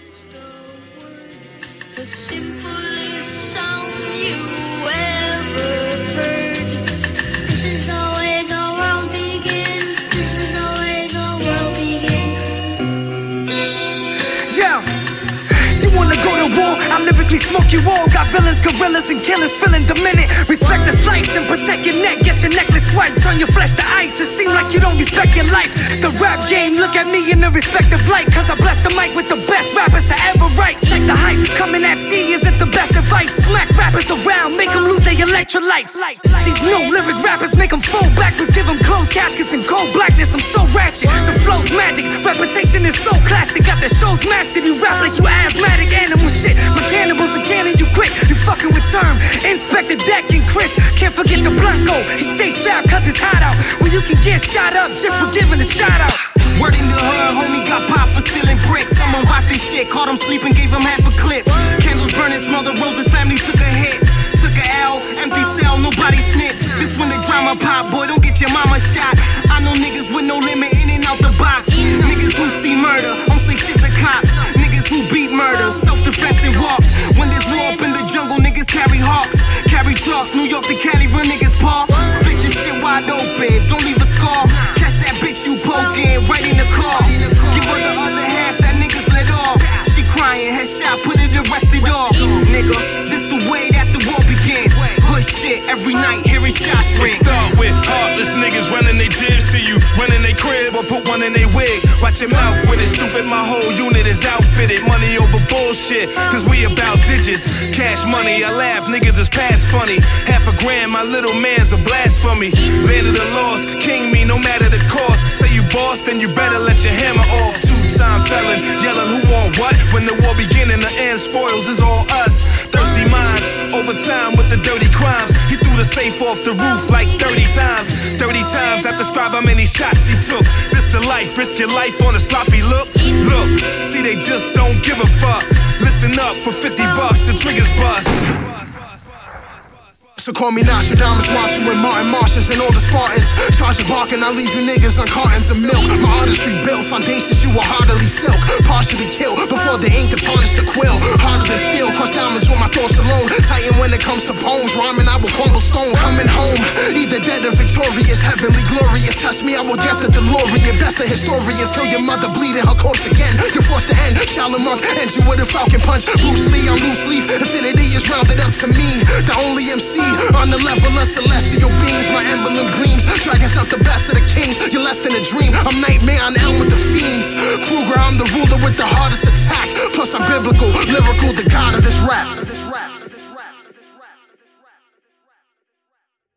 The simplest sound you ever heard. This is the way the world begins. This is the way the world begins. Yeah. You wanna go to war? I'll lyrically smoke you all. Got villains, gorillas, and killers feeling dominant. Respect the slice and protect your neck. Get your necklace swiped, turn your flesh to ice. It seems like you don't respect your life. The rap game, look at me in a respective light. Cause I bless the mic with the best rappers to ever write. Check the hype, coming at T isn't the best advice. Smack rappers around, make them lose their electrolytes. These new lyric rappers make them fall backwards. Give them closed caskets and cold blackness. I'm so ratchet, the flow's magic. Reputation is so classic. Got the show's mastered. You rap like you asthmatic. Animal shit, mechanicals are cannon you quit. You fucking with Term, Inspector Deck and Chris. Can't forget the Blanco, he stays strapped cause it's hot out. Well you can get shot up just for giving a shout out. Word in the hood, homie got popped for stealing bricks. Someone rocked this shit, caught him sleeping, gave him half a clip. Candles burning, smell the roses, family took a hit. Took a L, empty cell, nobody snitched. This when the drama pop, boy don't get your mama shot. I know niggas with no limit in and out the box. Niggas who see murder, don't say shit to cops. Niggas who beat murder, self-defense and walk. When there's war up in the jungle, niggas carry hawks. Carry trucks, New York to Cali, run niggas paw. Split your shit wide open, don't leave a scar. Catch that bitch you poking, right in the car. Give her the other half, that niggas let off. She crying, headshot, put it arrested off. Nigga, this the way that the war began. Hood shit, every night, hearing shots ring. Start with heartless niggas running they jibs to you. Running they crib or put one in they wig. Watch your mouth with it, stupid, my whole unit is outfitted. Money over bullshit, cause we about digits. Cash money, I laugh, niggas is past funny. $500,000, my little man's a blasphemy. Land of the lost, king me no matter the cost. Say you boss, then you better let your hammer off. Two-time felon, yelling who want what? When the war begin and the end spoils is all us. Thirsty minds, over time with the dirty crimes. He threw the safe off the roof like 30 times. 30 times, that describe how many shots he took. This the life, risk your life on a sloppy look. Look, see they just don't give a fuck. Listen up for $50, the triggers bust. So call me Nostradamus, marching with Martin Martians and all the Spartans. Charge a bark and I leave you niggas on cartons of milk. My artistry built foundations you will hardly silk. Partially killed before the ink to tarnish the quill. Harder than steel, crush diamonds with my thoughts alone. Titan when it comes to poems, rhyming I will crumble stone. Coming home, either dead or victorious, heavenly glorious. Test me, I will get the DeLorean. Best of historians, kill your mother bleeding her corpse again. You're forced to end, Shaolin monk, end you with a falcon punch. Bruce Lee, I'm loose leaf, infinity is rounded up to me. The only MC on the level of celestial beings, my emblem gleams. Dragons out the best of the kings. You're less than a dream. I'm Nightmare on Elm with the fiends. Kruger, I'm the ruler with the hardest attack. Plus I'm biblical, lyrical, the god of this